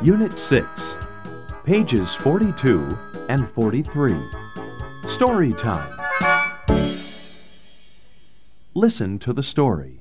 Unit 6, pages 42 and 43. Story time. Listen to the story.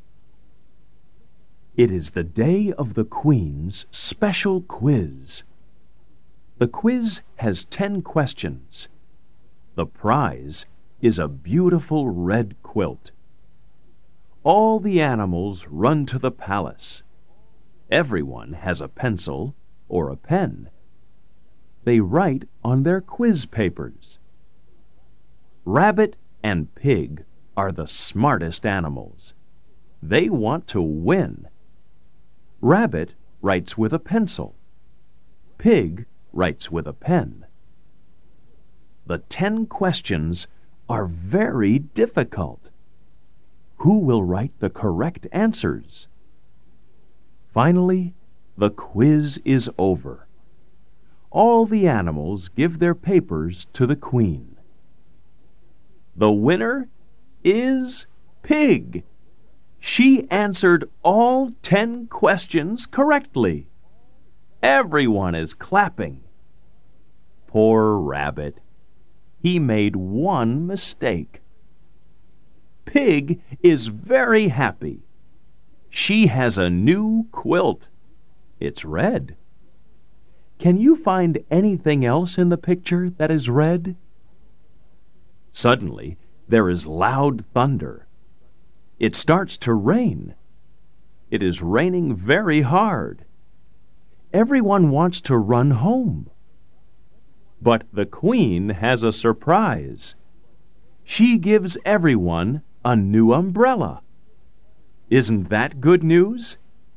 It is the day of the Queen's special quiz. The quiz has 10 questions. The prize is a beautiful red quilt. All the animals run to the palace. Everyone has a pencil or a pen. They write on their quiz papers. Rabbit and Pig are the smartest animals. They want to win. Rabbit writes with a pencil. Pig writes with a pen. The 10 questions are very difficult. Who will write the correct answers? Finally, the quiz is over. All the animals give their papers to the Queen. The winner is Pig. She answered all 10 questions correctly. Everyone is clapping. Poor Rabbit. He made one mistake. Pig is very happy. She has a new quilt. It's red. Can you find anything else in the picture that is red? Suddenly, there is loud thunder. It starts to rain. It is raining very hard. Everyone wants to run home. But the Queen has a surprise. She gives everyone a new umbrella. Isn't that good news?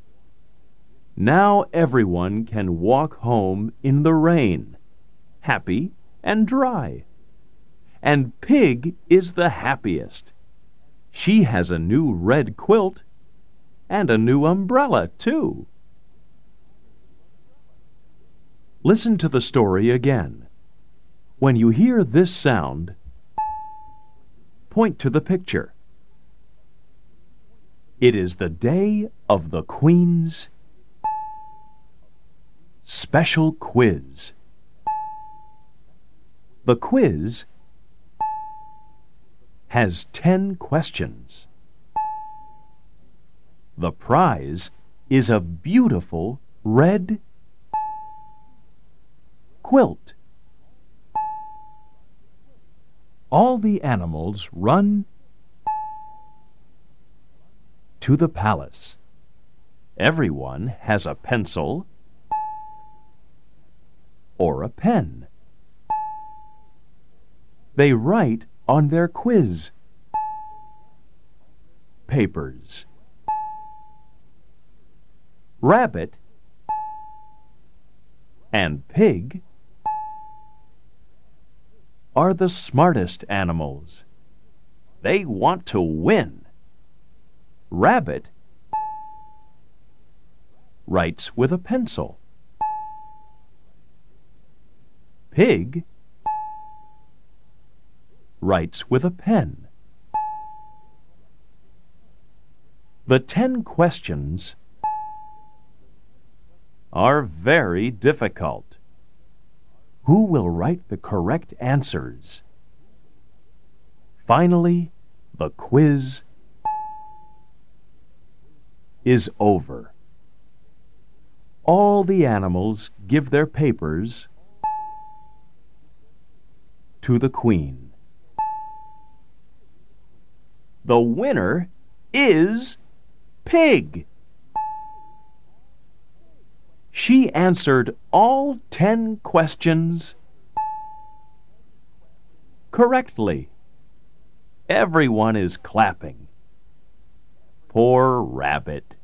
Now everyone can walk home in the rain, happy and dry. And Pig is the happiest. She has a new red quilt and a new umbrella, too. Listen to the story again. When you hear this sound, point to the picture. It is the day of the Queen's special quiz. The quiz has 10 questions. The prize is a beautiful red quilt. All the animals run to the palace. Everyone has a pencil or a pen. They write on their quiz papers. Rabbit and Pig are the smartest animals. They want to win. Rabbit writes with a pencil. Pig writes with a pen. The 10 questions are very difficult. Who will write the correct answers? Finally, the quiz is over. All the animals give their papers to the Queen. The winner is Pig. She answered all 10 questions correctly. Everyone is clapping. Poor Rabbit.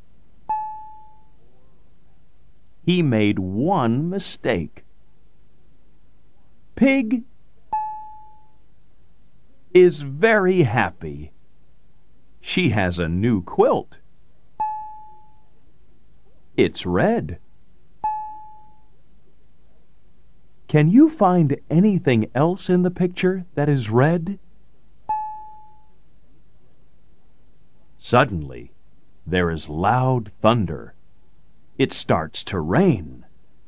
He made one mistake. Pig is very happy. She has a new quilt. It's red. Can you find anything else in the picture that is red? Suddenly, there is loud thunder. It starts to rain.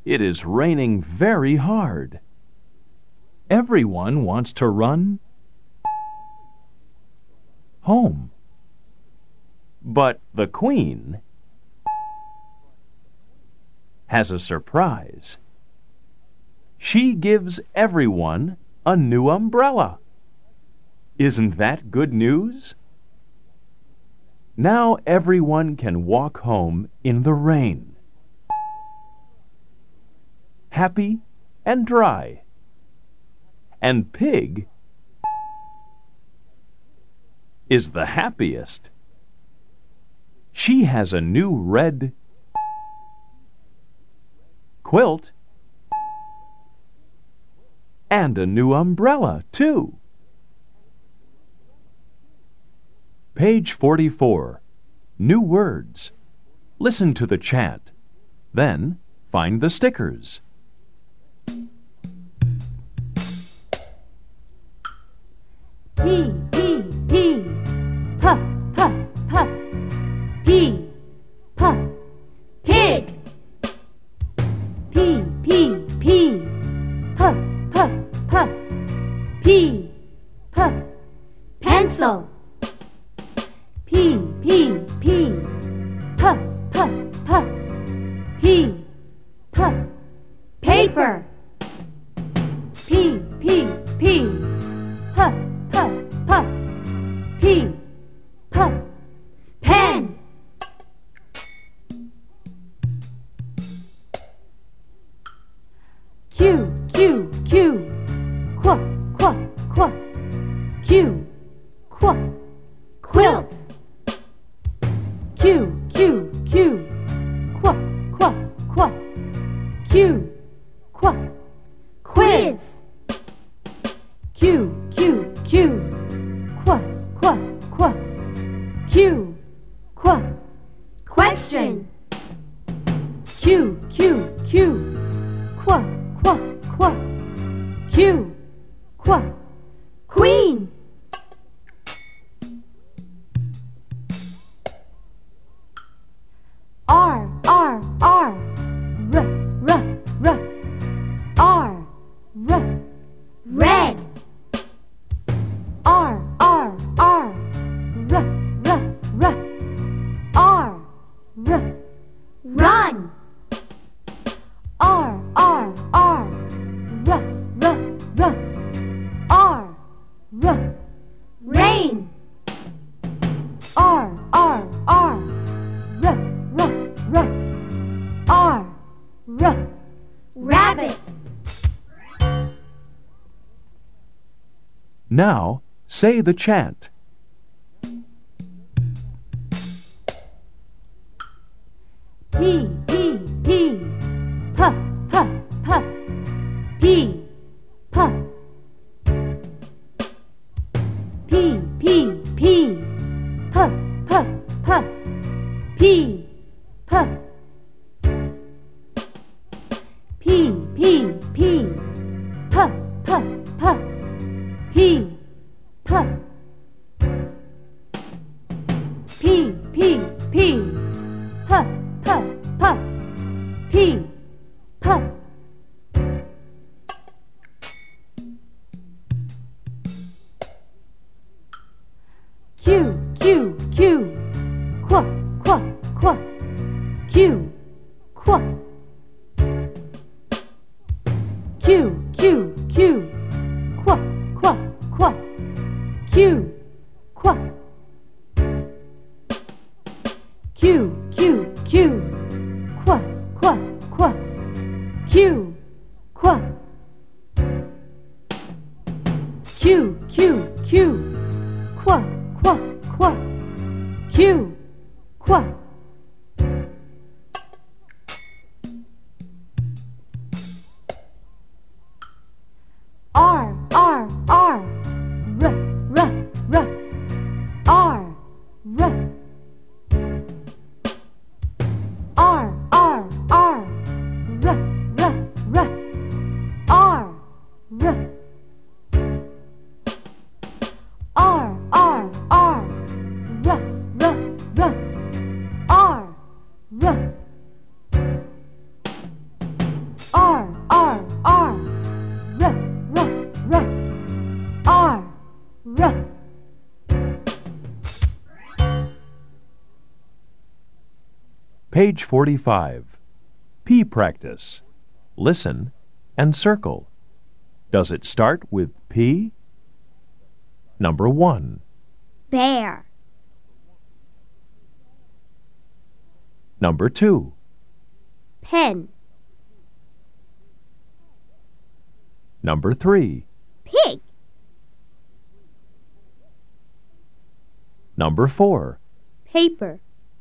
It is raining very hard. Everyone wants to run home. But the Queen has a surprise. She gives everyone a new umbrella. Isn't that good news? Now everyone can walk home in the rain, happy and dry. And Pig is the happiest. She has a new red quilt and a new umbrella, too. Page 44. New words. Listen to the chant. Then find the stickers. P, P, P. P, P, P. P, P. Pig. P, P, P. P, P, P. P, P. Pencil. P, P, P. P, P, P. P, P. Paper. P, P, P. P, P, P. P, P. Pen. Q, Q, Q. Qu, qu, qu. Q, qu. Quilt. Q, Q, Q. Qu, qu, qu. Q, qu. Quiz. Q, Q, Q. Qu, qu, qu. Q, qu. Question. Q, Q, Q. Qu, qu, qu. Q, qu. Queen. R, R, R. R, R, R. R, R. Red. R, R, R. R, R, R. R, R. Run. R, R, R. R, R, R. R, R. Rain. R, R, R. R, R, R. R, R. Rabbit. Now say the chant. P, P, P. P, P, P. P, P. P, P, P. P, P, P. P, P. P, P, P. P, P, P. P, P. P, P, P. P, P, P. P, P. Q, Q, Q. Qu, qu, qu. Q, qu. Q, Q, Q. Qu, qu, qu. Q, qu. Q, Q, Q. Qu, qu, qu. Q, qu. Q, Q, Q. Qu, qu, qu. Q, qu. R, R, R. R, R, R. R, R. R, R, R. R, R, R. R, R. R, R, R. R, R, R. R, R. Page 45. P practice. Listen and circle. Does it start with P? Number 1. Bear. Number 2. Pen. Number 3. Pig. Number 4. Paper.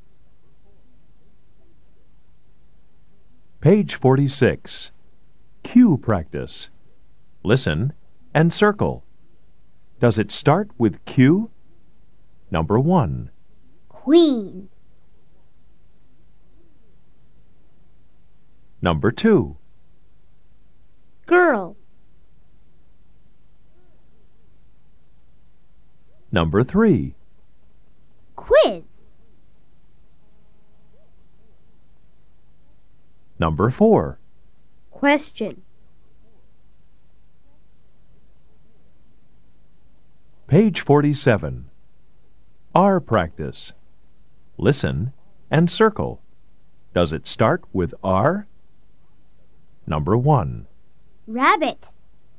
Page 46. Q practice. Listen and circle. Does it start with Q? Number 1. Queen. Number 2. Girl. Number 3. Quiz. Number 4. Question. Page 47. R practice. Listen and circle. Does it start with R? Number 1. Rabbit.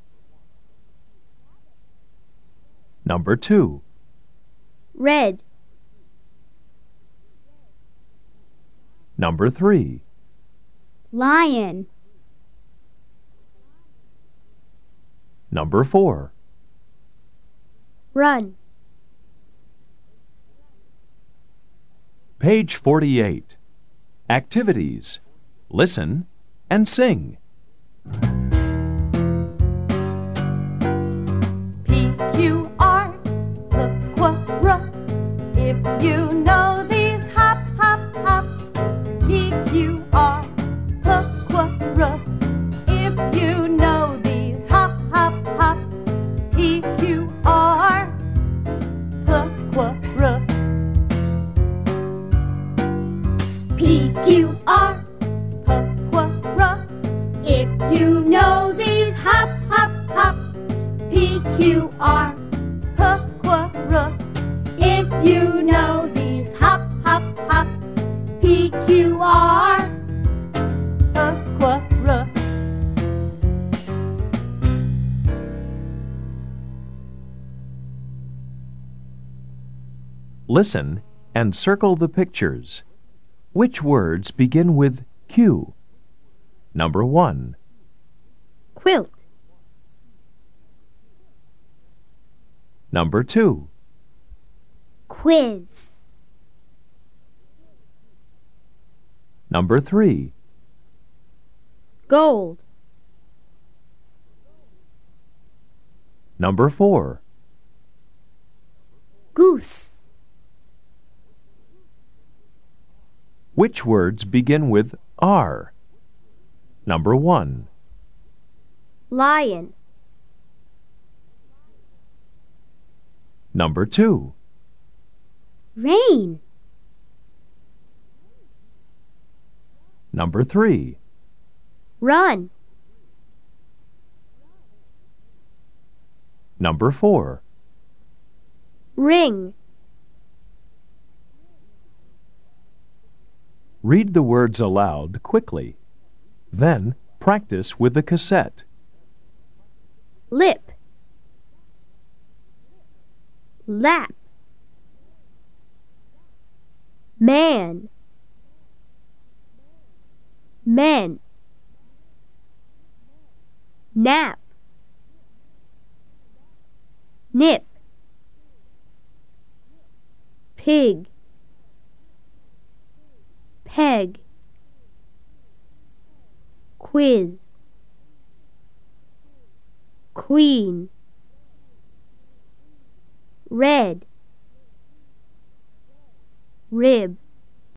Number 2. Red. Number 3. Lion. Number 4. Run. Page 48. Activities. Listen and sing. P-Q-R, P-Q-R. If you know these, hop, hop, hop. P-Q-R, P-Q-R. If you know these, hop, hop, hop. P-Q-R, P-Q-R. P-Q-R, P-Q-R. If you know these, hop, hop, hop. P-Q-R, P-Q-R. If you know these, hop, hop, hop. P-Q-R, P-Q-R. Listen and circle the pictures. Which words begin with Q? Number 1. Quilt. Number 2. Quiz. Number 3. Gold. Number 4. Goose. Which words begin with R? Number 1. Lion. Number 2. Rain. Number 3. Run. Number 4. Ring. Read the words aloud quickly. Then practice with the cassette. Lip. Lap. Man. Men. Nap. Nip. Pig. Peg. Quiz. Queen. Red. Rib.